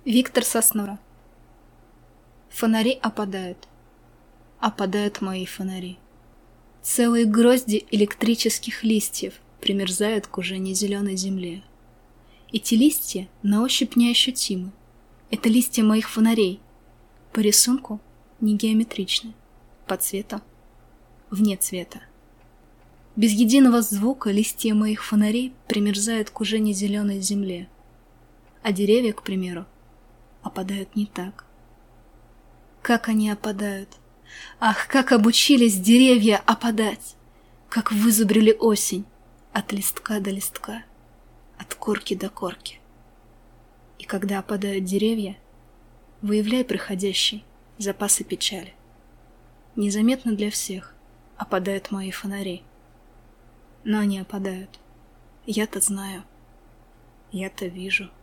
Виктор Соснора. Фонари опадают. Опадают мои фонари. Целые грозди электрических листьев примерзают к уже не зеленой земле. Эти листья на ощупь неощутимы. Это листья моих фонарей. По рисунку не геометричны, по цвету вне цвета. Без единого звука листья моих фонарей примерзают к уже не зеленой земле. А деревья, к примеру, опадают не так. Как они опадают? Ах, как обучились деревья опадать! Как вызубрили осень от листка до листка, от корки до корки. И когда опадают деревья, выявляй, приходящий, запасы печали. Незаметно для всех опадают мои фонари. Но они опадают. Я-то знаю, я-то вижу.